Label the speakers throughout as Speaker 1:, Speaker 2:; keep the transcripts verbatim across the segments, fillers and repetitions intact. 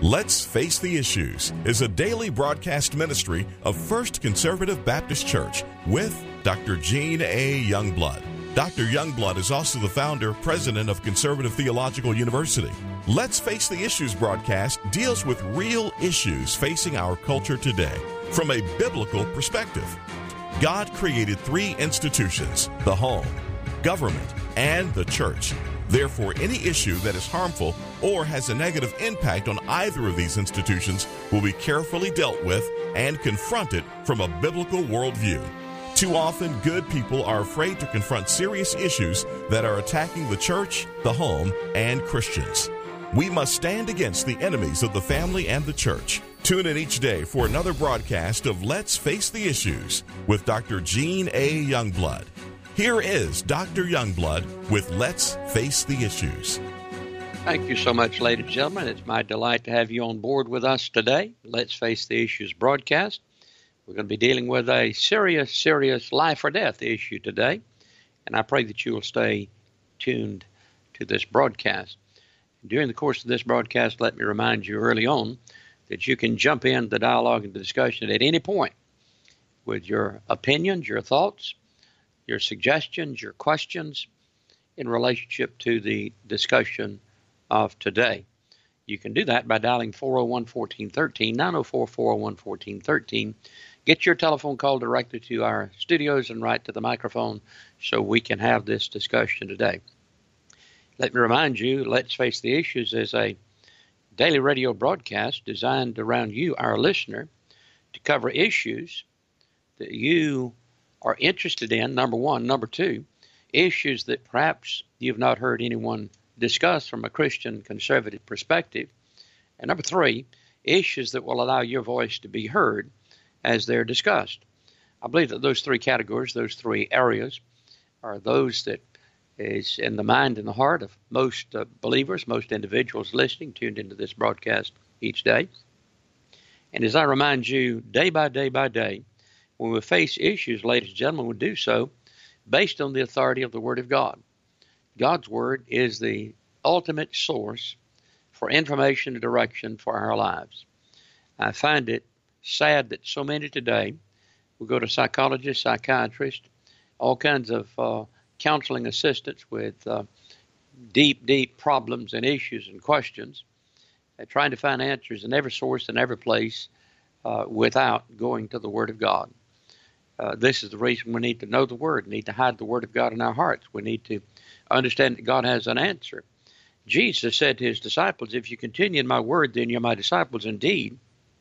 Speaker 1: Let's Face the Issues is a daily broadcast ministry of First Conservative Baptist Church with Doctor Gene A. Youngblood. Doctor Youngblood is also the founder, president of Conservative Theological University. Let's Face the Issues broadcast deals with real issues facing our culture today from a biblical perspective. God created three institutions: the home, government, and the church. Therefore, any issue that is harmful or has a negative impact on either of these institutions will be carefully dealt with and confronted from a biblical worldview. Too often, good people are afraid to confront serious issues that are attacking the church, the home, and Christians. We must stand against the enemies of the family and the church. Tune in each day for another broadcast of Let's Face the Issues with Doctor Gene A. Youngblood. Here is Doctor Youngblood with Let's Face the Issues.
Speaker 2: Thank you so much, ladies and gentlemen. It's my delight to have you on board with us today. Let's Face the Issues broadcast. We're going to be dealing with a serious, serious life or death issue today, and I pray that you will stay tuned to this broadcast. During the course of this broadcast, let me remind you early on that you can jump in the dialogue and the discussion at any point with your opinions, your thoughts, your suggestions, your questions in relationship to the discussion of today. You can do that by dialing four oh one, one four one three, nine oh four, four oh one, one four one three. Get your telephone call directly to our studios and right to the microphone so we can have this discussion today. Let me remind you, Let's Face the Issues is a daily radio broadcast designed around you, our listener, to cover issues that you are interested in, number one. Number two, issues that perhaps you've not heard anyone discuss from a Christian conservative perspective. And number three, issues that will allow your voice to be heard as they're discussed. I believe that those three categories, those three areas, are those that is in the mind and the heart of most uh, believers, most individuals listening, tuned into this broadcast each day. And as I remind you, day by day by day, when we face issues, ladies and gentlemen, we do so based on the authority of the Word of God. God's Word is the ultimate source for information and direction for our lives. I find it sad that so many today will go to psychologists, psychiatrists, all kinds of uh, counseling assistants with uh, deep, deep problems and issues and questions, uh, trying to find answers in every source and every place uh, without going to the Word of God. Uh, this is the reason we need to know the Word, need to hide the Word of God in our hearts. We need to understand that God has an answer. Jesus said to his disciples, if you continue in my word, then you're my disciples indeed,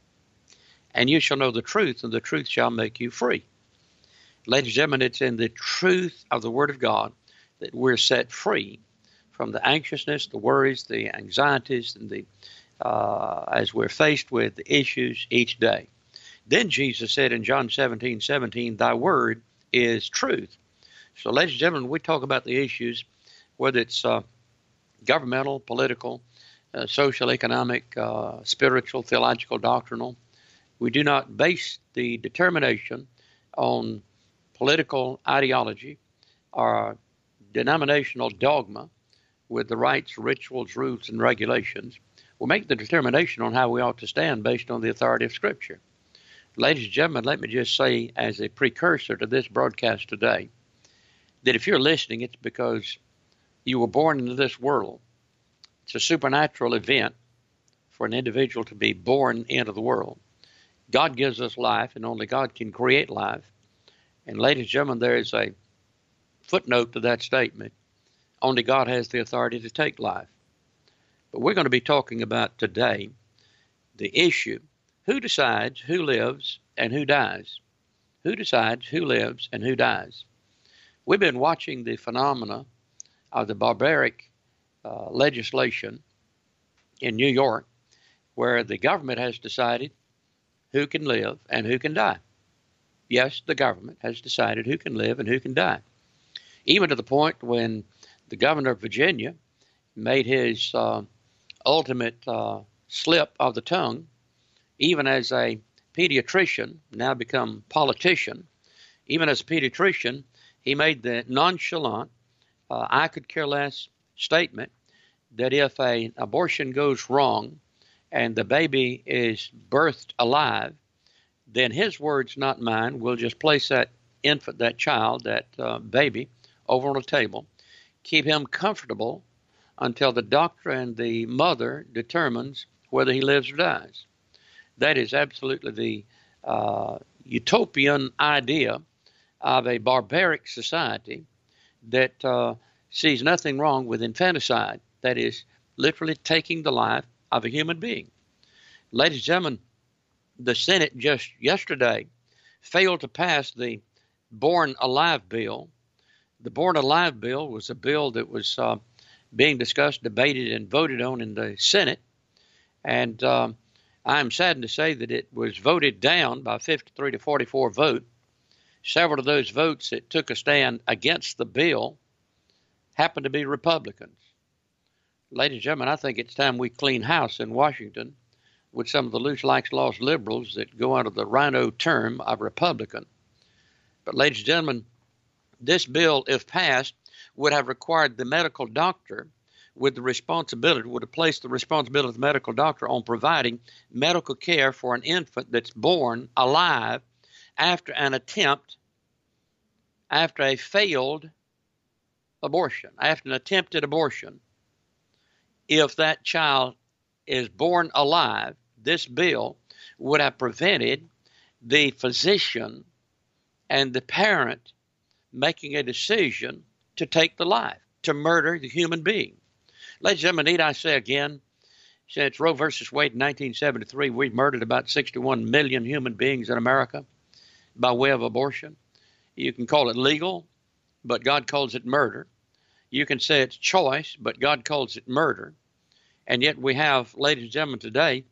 Speaker 2: and you shall know the truth, and the truth shall make you free. Ladies and gentlemen, it's in the truth of the Word of God that we're set free from the anxiousness, the worries, the anxieties, and the uh, as we're faced with the issues each day. Then Jesus said in John seventeen seventeen, thy word is truth. So, ladies and gentlemen, we talk about the issues, whether it's uh, governmental, political, uh, social, economic, uh, spiritual, theological, doctrinal. We do not base the determination on political ideology or denominational dogma with the rites, rituals, rules, and regulations. We make the determination on how we ought to stand based on the authority of Scripture. Ladies and gentlemen, let me just say as a precursor to this broadcast today, that if you're listening, it's because you were born into this world. It's a supernatural event for an individual to be born into the world. God gives us life, and only God can create life. And ladies and gentlemen, there is a footnote to that statement. Only God has the authority to take life. But we're going to be talking about today the issue: who decides who lives and who dies? Who decides who lives and who dies? We've been watching the phenomena of the barbaric uh, legislation in New York, where the government has decided who can live and who can die. Yes, the government has decided who can live and who can die. Even to the point when the governor of Virginia made his uh, ultimate uh, slip of the tongue, even as a pediatrician, now become politician, even as a pediatrician, he made the nonchalant, uh, I could care less statement that if an abortion goes wrong and the baby is birthed alive, then his words, not mine, will just place that infant, that child, that uh, baby over on a table, keep him comfortable until the doctor and the mother determines whether he lives or dies. That is absolutely the uh, utopian idea of a barbaric society that uh, sees nothing wrong with infanticide. That is literally taking the life of a human being. Ladies and gentlemen, the Senate just yesterday failed to pass the Born Alive bill. The Born Alive bill was a bill that was uh, being discussed, debated, and voted on in the Senate. And um, I'm saddened to say that it was voted down by fifty-three to forty-four vote. Several of those votes that took a stand against the bill happened to be Republicans. Ladies and gentlemen, I think it's time we clean house in Washington with some of the loose likes laws liberals that go under the rhino term of Republican. But ladies and gentlemen, this bill, if passed, would have required the medical doctor with the responsibility, would have placed the responsibility of the medical doctor on providing medical care for an infant that's born alive after an attempt, after a failed abortion, after an attempted abortion. If that child is born alive, this bill would have prevented the physician and the parent making a decision to take the life, to murder the human being. Ladies and gentlemen, need I say again, since Roe versus Wade in nineteen seventy-three, we've murdered about sixty-one million human beings in America by way of abortion. You can call it legal, but God calls it murder. You can say it's choice, but God calls it murder. And yet we have, ladies and gentlemen, today,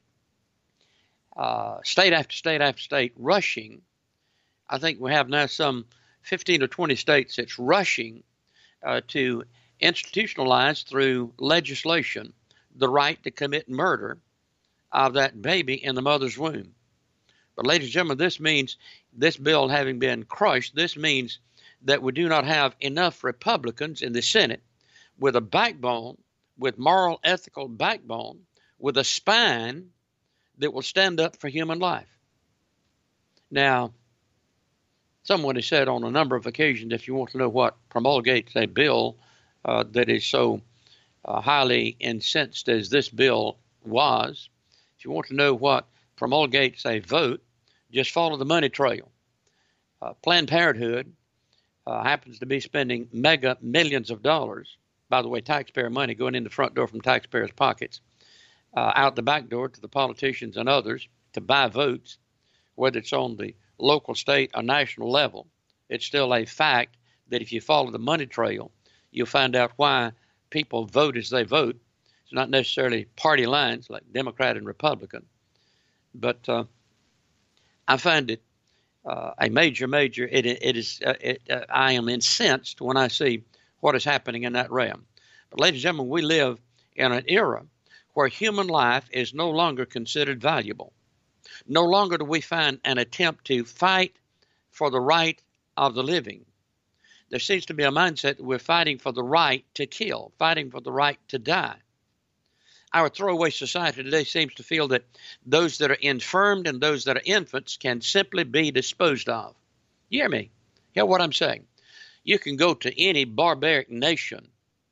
Speaker 2: uh, state after state after state rushing. I think we have now some fifteen or twenty states that's rushing uh, to institutionalize through legislation the right to commit murder of that baby in the mother's womb. But ladies and gentlemen, this means, this bill having been crushed, this means that we do not have enough Republicans in the Senate with a backbone, with moral, ethical backbone, with a spine that will stand up for human life. Now, someone has said on a number of occasions, if you want to know what promulgates a bill uh, that is so uh, highly incensed as this bill was, if you want to know what promulgates a vote, just follow the money trail. Uh, Planned Parenthood uh, happens to be spending mega millions of dollars, by the way, taxpayer money going in the front door from taxpayers' pockets, uh, out the back door to the politicians and others to buy votes, whether it's on the local, state, or national level. It's still a fact that if you follow the money trail, you'll find out why people vote as they vote. It's not necessarily party lines like Democrat and Republican, but uh, I find it uh, a major, major, it, it is, uh, it, uh, I am incensed when I see what is happening in that realm. But ladies and gentlemen, we live in an era where human life is no longer considered valuable. No longer do we find an attempt to fight for the right of the living. There seems to be a mindset that we're fighting for the right to kill, fighting for the right to die. Our throwaway society today seems to feel that those that are infirmed and those that are infants can simply be disposed of. You hear me? Hear what I'm saying? You can go to any barbaric nation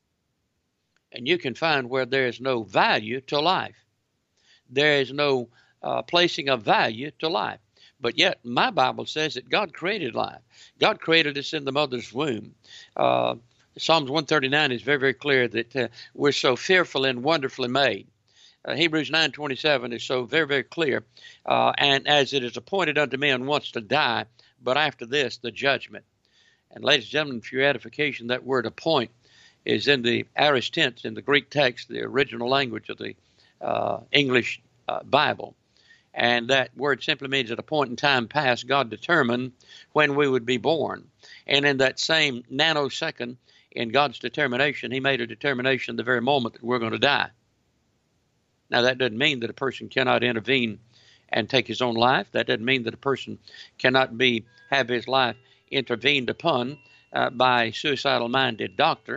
Speaker 2: and you can find where there is no value to life. There is no uh, placing of value to life. But yet my Bible says that God created life. God created us in the mother's womb. Uh, Psalms one thirty-nine is very, very clear that uh, we're so fearfully and wonderfully made. Uh, Hebrews nine twenty-seven is so very, very clear. Uh, and as it is appointed unto men once to die, but after this, the judgment. And ladies and gentlemen, for your edification, that word appoint is in the aorist tense in the Greek text, the original language of the uh, English uh, Bible. And that word simply means at a point in time past, God determined when we would be born. And in that same nanosecond, in God's determination, he made a determination the very moment that we're going to die. Now, that doesn't mean that a person cannot intervene and take his own life. That doesn't mean that a person cannot be have his life intervened upon uh, by a suicidal-minded doctor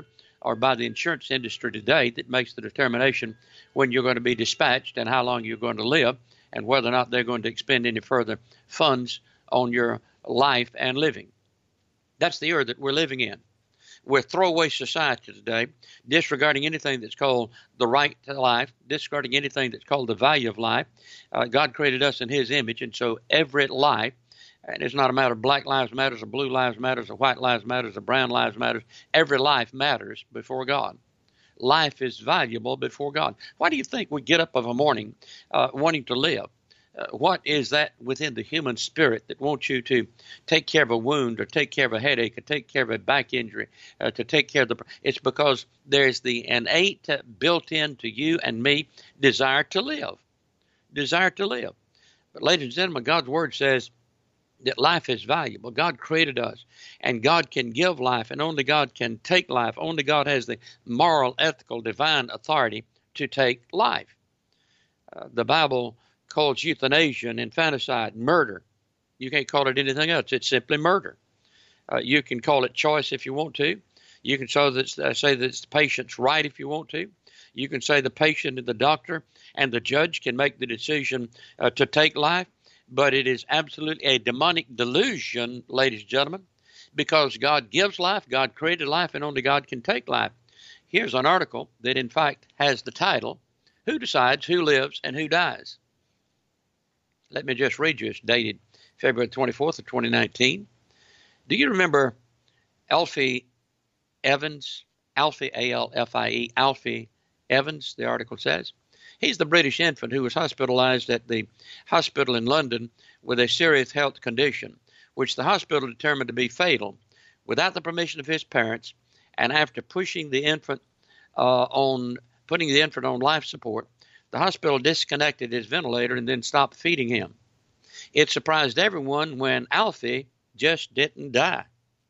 Speaker 2: or by the insurance industry today that makes the determination when you're going to be dispatched and how long you're going to live and whether or not they're going to expend any further funds on your life and living. That's the era that we're living in. We're a throwaway society today, disregarding anything that's called the right to life, disregarding anything that's called the value of life. Uh, God created us in His image, and so every life, and it's not a matter of black lives matters or blue lives matters or white lives matters or brown lives matters. Every life matters before God. Life is valuable before God. Why do you think we get up of a morning uh, wanting to live? Uh, what is that within the human spirit that wants you to take care of a wound or take care of a headache or take care of a back injury, uh, to take care of the... It's because there's the innate uh, built into you and me desire to live. Desire to live. But ladies and gentlemen, God's Word says that life is valuable. God created us, and God can give life, and only God can take life. Only God has the moral, ethical, divine authority to take life. Uh, the Bible calls euthanasia and infanticide murder. You can't call it anything else. It's simply murder. Uh, you can call it choice if you want to. You can say that, uh, say that it's the patient's right if you want to. You can say the patient and the doctor and the judge can make the decision uh, to take life. But it is absolutely a demonic delusion, ladies and gentlemen, because God gives life, God created life, and only God can take life. Here's an article that, in fact, has the title, Who Decides Who Lives and Who Dies? Let me just read you. It's dated February twenty-fourth of twenty nineteen. Do you remember Alfie Evans? Alfie, A L F I E, Alfie Evans, the article says. He's the British infant who was hospitalized at the hospital in London with a serious health condition, which the hospital determined to be fatal, without the permission of his parents, and after pushing the infant uh, on, putting the infant on life support, the hospital disconnected his ventilator and then stopped feeding him. It surprised everyone when Alfie just didn't die,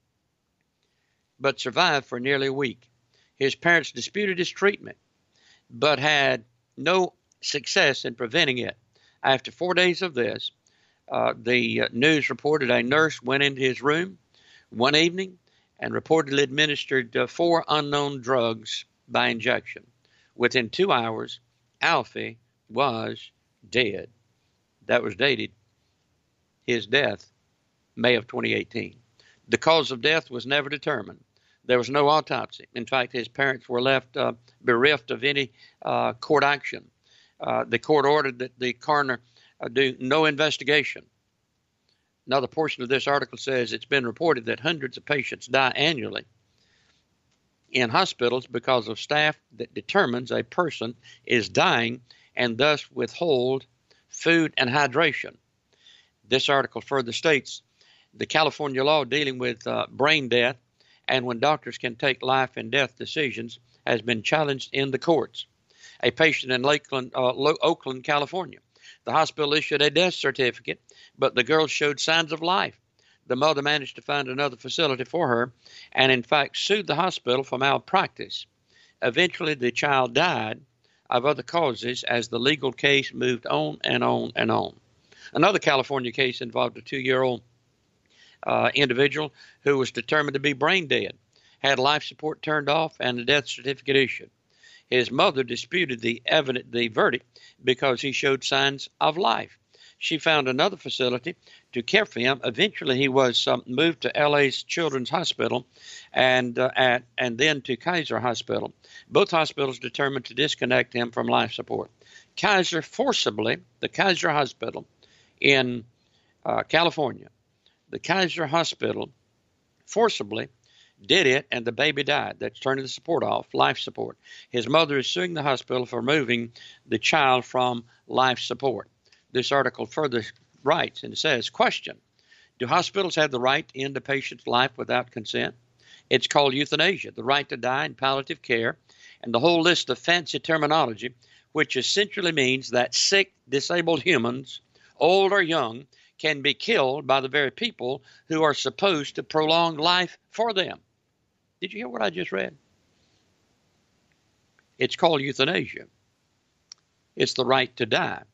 Speaker 2: but survived for nearly a week. His parents disputed his treatment, but had no success in preventing it. After four days of this, uh, the uh, news reported a nurse went into his room one evening and reportedly administered uh, four unknown drugs by injection. Within two hours, Alfie was dead. That was dated his death, May of twenty eighteen. The cause of death was never determined. There was no autopsy. In fact, his parents were left uh, bereft of any uh, court action. Uh, the court ordered that the coroner uh, do no investigation. Another portion of this article says it's been reported that hundreds of patients die annually in hospitals because of staff that determines a person is dying and thus withhold food and hydration. This article further states the California law dealing with uh, brain death and when doctors can take life and death decisions has been challenged in the courts. A patient in Lakeland, uh, Oakland, California. The hospital issued a death certificate, but the girl showed signs of life. The mother managed to find another facility for her and, in fact, sued the hospital for malpractice. Eventually, the child died of other causes as the legal case moved on and on and on. Another California case involved a two-year-old Uh, individual who was determined to be brain dead, had life support turned off and a death certificate issued. His mother disputed the evident the verdict because he showed signs of life. She found another facility to care for him. Eventually, he was um, moved to L A's Children's Hospital and uh, at and then to Kaiser Hospital. Both hospitals determined to disconnect him from life support. Kaiser forcibly, the Kaiser Hospital in uh, California, the Kaiser Hospital forcibly did it, and the baby died. That's turning the support off, life support. His mother is suing the hospital for removing the child from life support. This article further writes and says, question, do hospitals have the right to end a patient's life without consent? It's called euthanasia, the right to die in palliative care, and the whole list of fancy terminology, which essentially means that sick, disabled humans, old or young, can be killed by the very people who are supposed to prolong life for them. Did you hear what I just read? It's called euthanasia. It's the right to die.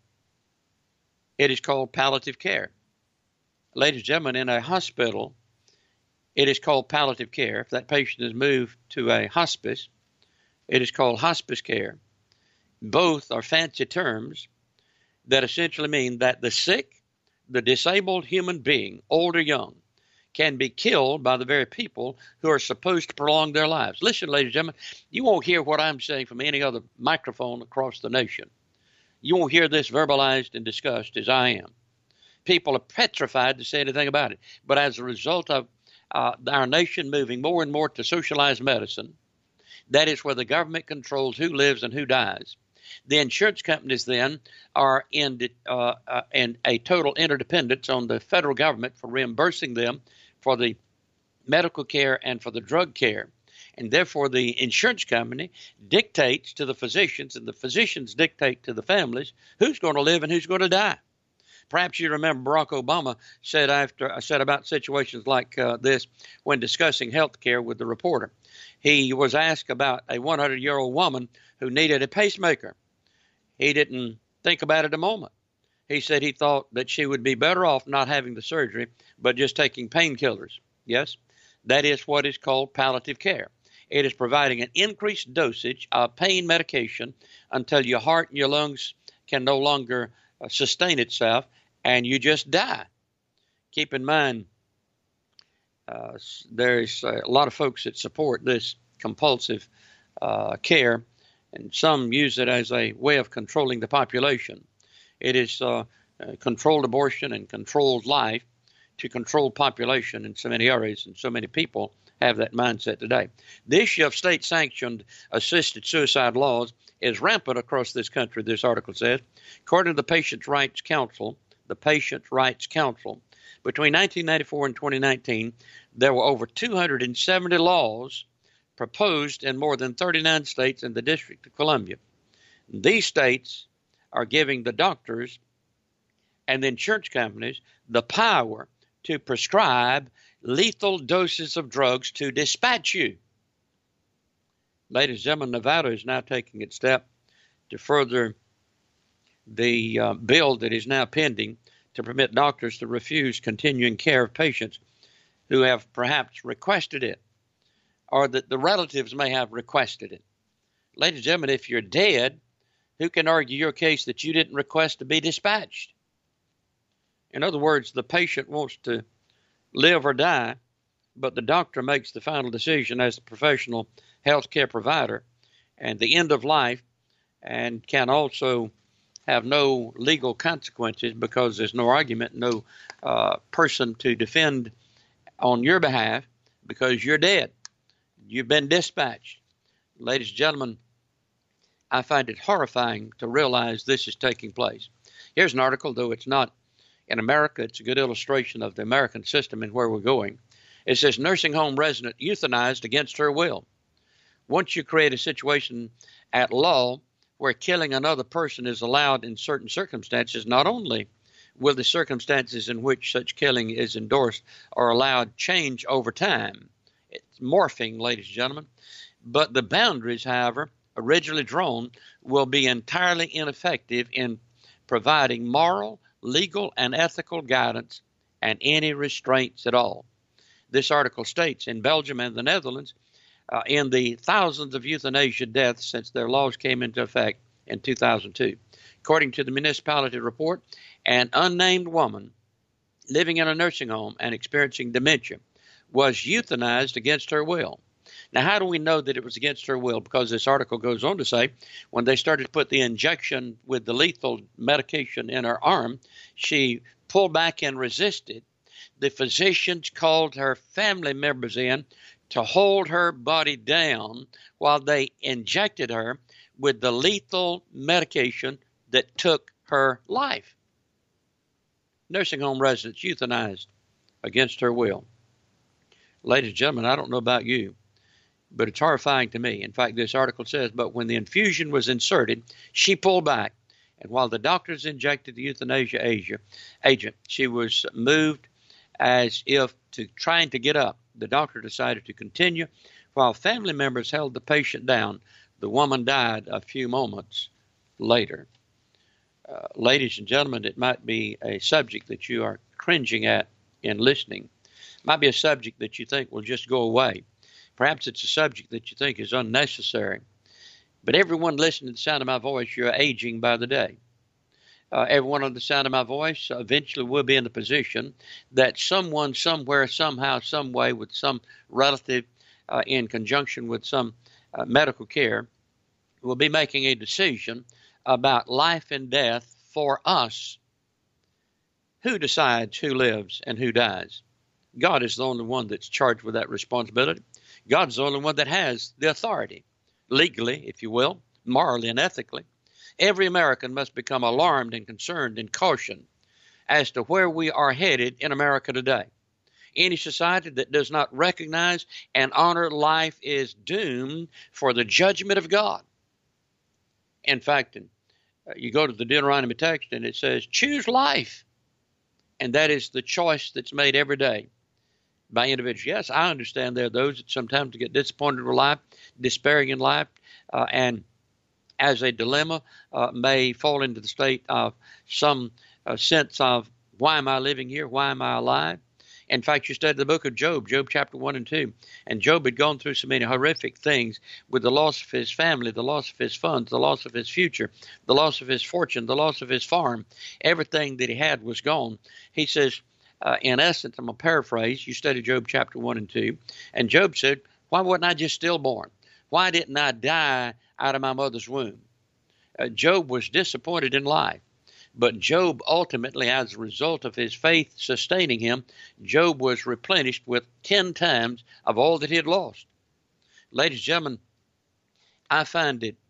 Speaker 2: It is called palliative care. Ladies and gentlemen, in a hospital, it is called palliative care. If that patient is moved to a hospice, it is called hospice care. Both are fancy terms that essentially mean that the sick, the disabled human being, old or young, can be killed by the very people who are supposed to prolong their lives. Listen, ladies and gentlemen, you won't hear what I'm saying from any other microphone across the nation. You won't hear this verbalized and discussed as I am. People are petrified to say anything about it. But as a result of uh, our nation moving more and more to socialized medicine, that is where the government controls who lives and who dies. The insurance companies then are in, uh, uh, in a total interdependence on the federal government for reimbursing them for the medical care and for the drug care. And therefore, the insurance company dictates to the physicians, and the physicians dictate to the families who's going to live and who's going to die. Perhaps you remember Barack Obama said after said about situations like uh, this when discussing health care with the reporter. He was asked about a hundred-year-old woman who needed a pacemaker. He didn't think about it a moment. He said he thought that she would be better off not having the surgery, but just taking painkillers. Yes, that is what is called palliative care. It is providing an increased dosage of pain medication until your heart and your lungs can no longer uh, sustain itself, and you just die. Keep in mind, uh, there's a lot of folks that support this compulsive uh, care, and some use it as a way of controlling the population. It is uh, uh, controlled abortion and controlled life to control population in so many areas, and so many people have that mindset today. The issue of state-sanctioned assisted suicide laws is rampant across this country, this article says. According to the Patients' Rights Council, the Patients' Rights Council, between nineteen ninety-four and twenty nineteen, there were over two hundred seventy laws proposed in more than thirty-nine states and the District of Columbia. These states are giving the doctors and the insurance companies the power to prescribe lethal doses of drugs to dispatch you. Ladies and gentlemen, Nevada is now taking its step to further the uh, bill that is now pending to permit doctors to refuse continuing care of patients who have perhaps requested it, or that the relatives may have requested it. Ladies and gentlemen, if you're dead, who can argue your case that you didn't request to be dispatched? In other words, the patient wants to live or die, but the doctor makes the final decision as the professional health care provider, and the end of life, and can also have no legal consequences because there's no argument, no uh, person to defend on your behalf because you're dead. You've been dispatched. Ladies and gentlemen, I find it horrifying to realize this is taking place. Here's an article, though it's not in America, it's a good illustration of the American system and where we're going. It says, nursing home resident euthanized against her will. Once you create a situation at law where killing another person is allowed in certain circumstances, not only will the circumstances in which such killing is endorsed or allowed change over time, it's morphing, ladies and gentlemen, but the boundaries, however, originally drawn will be entirely ineffective in providing moral, legal, and ethical guidance and any restraints at all. This article states in Belgium and the Netherlands, uh, in the thousands of euthanasia deaths since their laws came into effect in two thousand two. According to the municipality report, an unnamed woman living in a nursing home and experiencing dementia was euthanized against her will. Now, how do we know that it was against her will? Because this article goes on to say when they started to put the injection with the lethal medication in her arm, she pulled back and resisted. The physicians called her family members in to hold her body down while they injected her with the lethal medication that took her life. Nursing home residents euthanized against her will. Ladies and gentlemen, I don't know about you, but it's horrifying to me. In fact, this article says, but when the infusion was inserted, she pulled back. And while the doctors injected the euthanasia agent, she was moved as if to trying to get up. The doctor decided to continue. While family members held the patient down, the woman died a few moments later. Uh, ladies and gentlemen, it might be a subject that you are cringing at in listening, Might be a subject that you think will just go away. Perhaps it's a subject that you think is unnecessary. But everyone listening to the sound of my voice, you're aging by the day. Uh, everyone on the sound of my voice eventually will be in the position that someone, somewhere, somehow, some way, with some relative uh, in conjunction with some uh, medical care, will be making a decision about life and death for us. Who decides who lives and who dies? God is the only one that's charged with that responsibility. God's the only one that has the authority, legally, if you will, morally and ethically. Every American must become alarmed and concerned and cautioned as to where we are headed in America today. Any society that does not recognize and honor life is doomed for the judgment of God. In fact, you go to the Deuteronomy text and it says, choose life. And that is the choice that's made every day by individuals. Yes, I understand there are those that sometimes get disappointed with life, despairing in life, uh, and as a dilemma uh, may fall into the state of some uh, sense of, why am I living here? Why am I alive? In fact, you study the book of Job, Job chapter one and two, and Job had gone through so many horrific things with the loss of his family, the loss of his funds, the loss of his future, the loss of his fortune, the loss of his farm. Everything that he had was gone. He says, uh, in essence, I'm going to paraphrase, you study Job chapter one and two, and Job said, why wasn't I just stillborn? Why didn't I die out of my mother's womb? Uh, Job was disappointed in life. But Job ultimately, as a result of his faith sustaining him, Job was replenished with ten times of all that he had lost. Ladies and gentlemen, I find it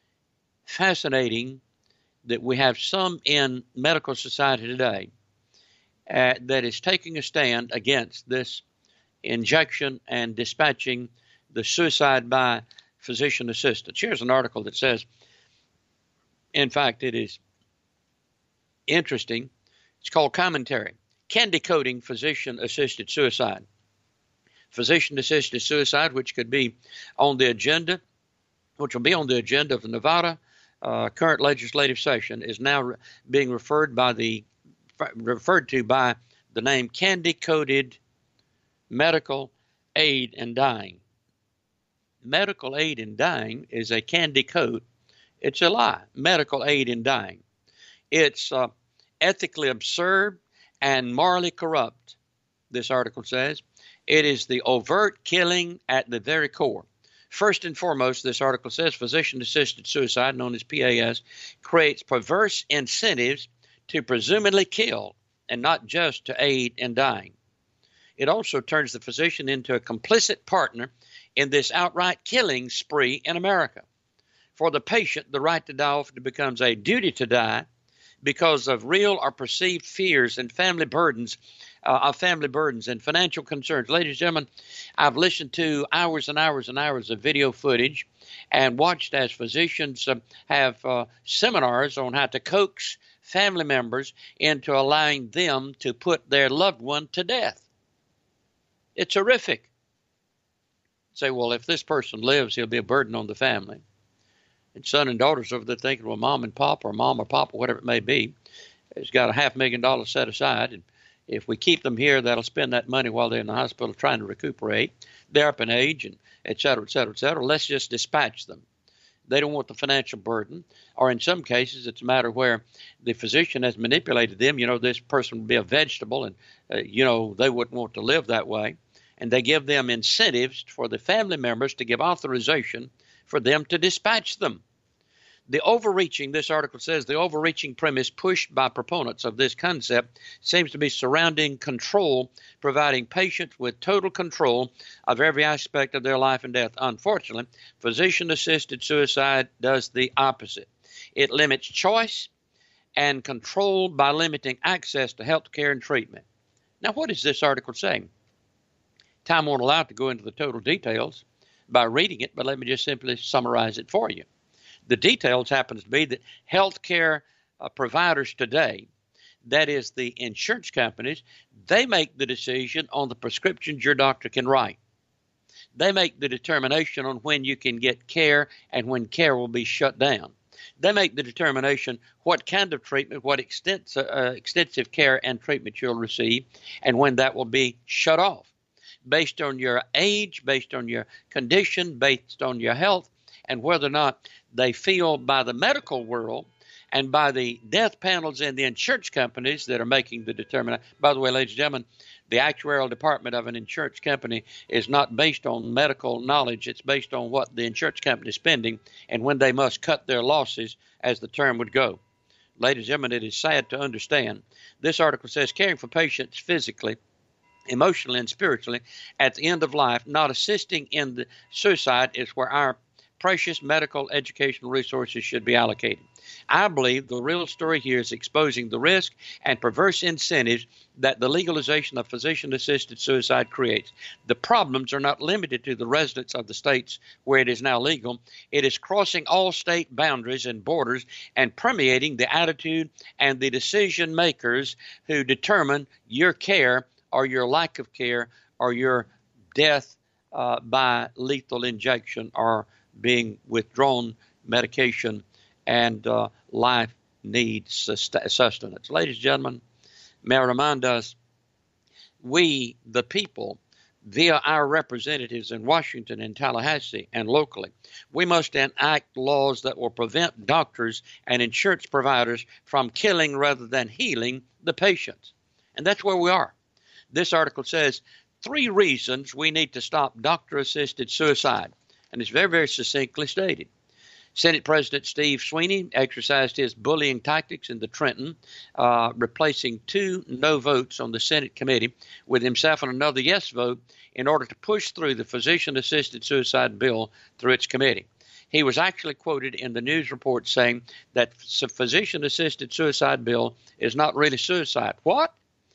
Speaker 2: fascinating that we have some in medical society today uh, that is taking a stand against this injection and dispatching the suicide by physician assistants. Here's an article that says, in fact, it is interesting. It's called Commentary. Candy Coating Physician-Assisted Suicide. Physician-assisted suicide, which could be on the agenda, which will be on the agenda of the Nevada uh, current legislative session, is now re- being referred by the referred to by the name candy-coated medical aid in dying. Medical aid in dying is a candy coat. It's a lie. Medical aid in dying. It's uh, ethically absurd and morally corrupt, this article says. It is the overt killing at the very core. First and foremost, this article says, physician-assisted suicide, known as P A S, creates perverse incentives to presumably kill and not just to aid in dying. It also turns the physician into a complicit partner in this outright killing spree in America. For the patient, the right to die often becomes a duty to die because of real or perceived fears and family burdens, uh, of family burdens and financial concerns. Ladies and gentlemen, I've listened to hours and hours and hours of video footage and watched as physicians uh, have uh, seminars on how to coax family members into allowing them to put their loved one to death. It's horrific. Say, well, if this person lives, he'll be a burden on the family. And son and daughters over there thinking, well, mom and pop or mom or pop or whatever it may be, has got a half million dollars set aside. And if we keep them here, that'll spend that money while they're in the hospital trying to recuperate. They're up in age and et cetera, et cetera, et cetera. Let's just dispatch them. They don't want the financial burden. Or in some cases, it's a matter where the physician has manipulated them. You know, this person would be a vegetable and, uh, you know, they wouldn't want to live that way. And they give them incentives for the family members to give authorization for them to dispatch them. The overreaching, this article says, the overreaching premise pushed by proponents of this concept seems to be surrounding control, providing patients with total control of every aspect of their life and death. Unfortunately, physician-assisted suicide does the opposite. It limits choice and control by limiting access to health care and treatment. Now, what is this article saying? Time won't allow it to go into the total details by reading it, but let me just simply summarize it for you. The details happens to be that healthcare uh, providers today, that is the insurance companies, they make the decision on the prescriptions your doctor can write. They make the determination on when you can get care and when care will be shut down. They make the determination what kind of treatment, what extens- uh, extensive care and treatment you'll receive, and when that will be shut off, based on your age, based on your condition, based on your health, and whether or not they feel by the medical world and by the death panels in the insurance companies that are making the determination. By the way, ladies and gentlemen, the actuarial department of an insurance company is not based on medical knowledge. It's based on what the insurance company is spending and when they must cut their losses, as the term would go. Ladies and gentlemen, it is sad to understand. This article says caring for patients physically, emotionally, and spiritually at the end of life, not assisting in the suicide, is where our precious medical educational resources should be allocated. I believe the real story here is exposing the risk and perverse incentives that the legalization of physician-assisted suicide creates. The problems are not limited to the residents of the states where it is now legal. It is crossing all state boundaries and borders and permeating the attitude and the decision makers who determine your care or your lack of care or your death uh, by lethal injection or being withdrawn medication and uh, life needs sustenance. Ladies and gentlemen, may I remind us, we, the people, via our representatives in Washington and Tallahassee and locally, we must enact laws that will prevent doctors and insurance providers from killing rather than healing the patients. And that's where we are. This article says three reasons we need to stop doctor-assisted suicide. And it's very, very succinctly stated. Senate President Steve Sweeney exercised his bullying tactics in the Trenton, uh, replacing two no votes on the Senate committee with himself and another yes vote in order to push through the physician-assisted suicide bill through its committee. He was actually quoted in the news report saying that the physician-assisted suicide bill is not really suicide. What?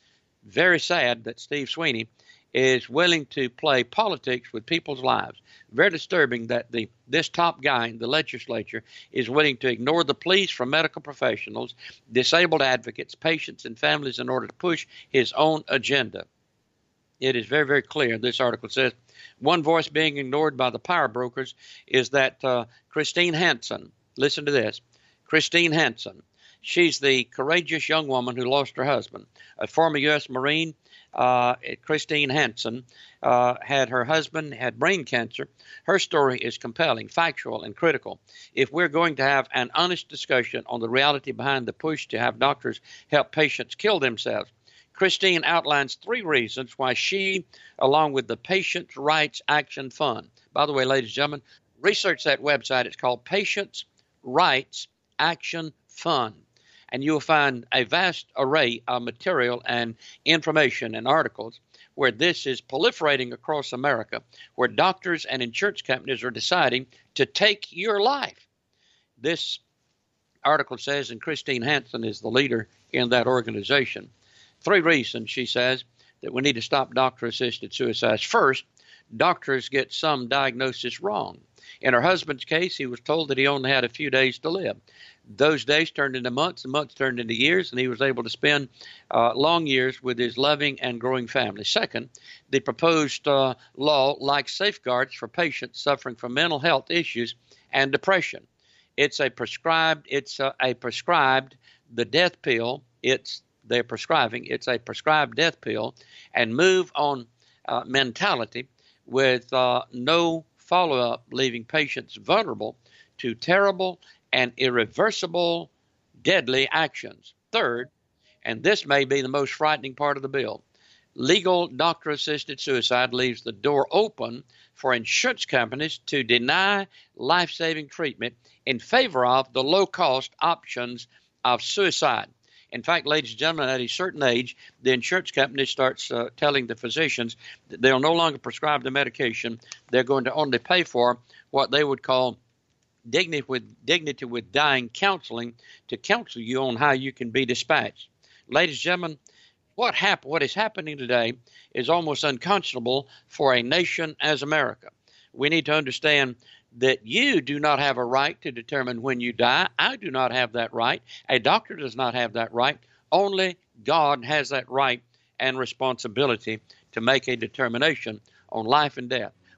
Speaker 2: Very sad that Steve Sweeney is willing to play politics with people's lives. Very disturbing that the this top guy in the legislature is willing to ignore the pleas from medical professionals, disabled advocates, patients, and families in order to push his own agenda. It is very, very clear. This article says one voice being ignored by the power brokers is that uh, Christine Hansen. Listen to this. Christine Hansen. She's the courageous young woman who lost her husband, a former U S Marine. Uh, Christine Hansen uh, had her husband had brain cancer. Her story is compelling, factual, and critical. If we're going to have an honest discussion on the reality behind the push to have doctors help patients kill themselves, Christine outlines three reasons why she, along with the Patients' Rights Action Fund, by the way, ladies and gentlemen, research that website. It's called Patients' Rights Action Fund. And you'll find a vast array of material and information and articles where this is proliferating across America, where doctors and insurance companies are deciding to take your life. This article says, and Christine Hansen is the leader in that organization, three reasons, she says, that we need to stop doctor-assisted suicides. First, doctors get some diagnosis wrong. In her husband's case, he was told that he only had a few days to live. Those days turned into months, and months turned into years, and he was able to spend uh, long years with his loving and growing family. Second, the proposed uh, law lacks safeguards for patients suffering from mental health issues and depression. It's a prescribed, it's a, a prescribed, the death pill, it's, they're prescribing, it's a prescribed death pill, and move on uh, mentality with uh, no follow-up, leaving patients vulnerable to terrible and irreversible, deadly actions. Third, and this may be the most frightening part of the bill, legal doctor-assisted suicide leaves the door open for insurance companies to deny life-saving treatment in favor of the low-cost options of suicide. In fact, ladies and gentlemen, at a certain age, the insurance company starts uh, telling the physicians that they'll no longer prescribe the medication. They're going to only pay for what they would call dignity with, dignity with dying counseling to counsel you on how you can be dispatched. Ladies and gentlemen, what, hap- what is happening today is almost unconscionable for a nation as America. We need to understand that you do not have a right to determine when you die. I do not have that right. A doctor does not have that right. Only God has that right and responsibility to make a determination on life and death.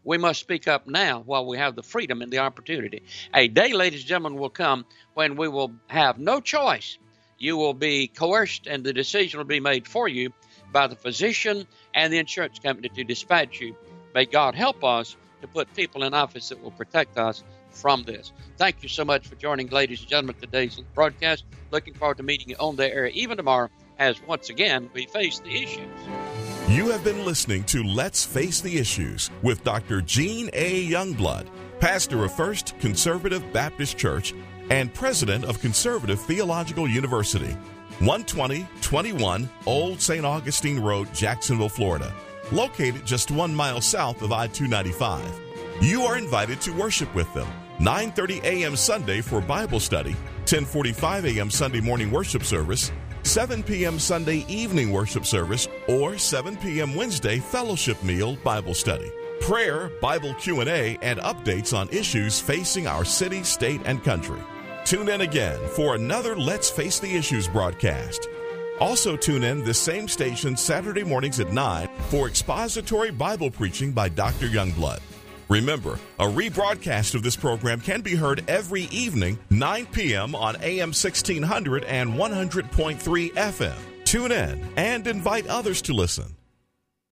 Speaker 2: we must speak up now while we have the freedom and the opportunity. A day, ladies and gentlemen, will come when we will have no choice. You will be coerced, and the decision will be made for you by the physician and the insurance company to dispatch you. May God help us to put people in office that will protect us from this. Thank you so much for joining, ladies and gentlemen, today's broadcast. Looking forward to meeting you on the air even tomorrow as once again we face the issues.
Speaker 1: You have been listening to Let's Face the Issues with Doctor Gene A. Youngblood, pastor of First Conservative Baptist Church and president of Conservative Theological University, one twenty twenty-one Old Saint Augustine Road, Jacksonville, Florida, located just one mile south of I two ninety-five. You are invited to worship with them nine thirty a.m. Sunday for Bible study, ten forty-five a.m. Sunday morning worship service, seven p.m. Sunday evening worship service, or seven p.m. Wednesday fellowship meal Bible study, prayer, Bible Q and A, and updates on issues facing our city, state, and country. Tune in again for another Let's Face the Issues broadcast. Also tune in this same station Saturday mornings at nine for expository Bible preaching by Doctor Youngblood. Remember, a rebroadcast of this program can be heard every evening, nine p.m. on A M sixteen hundred and one hundred point three F M. Tune in and invite others to listen.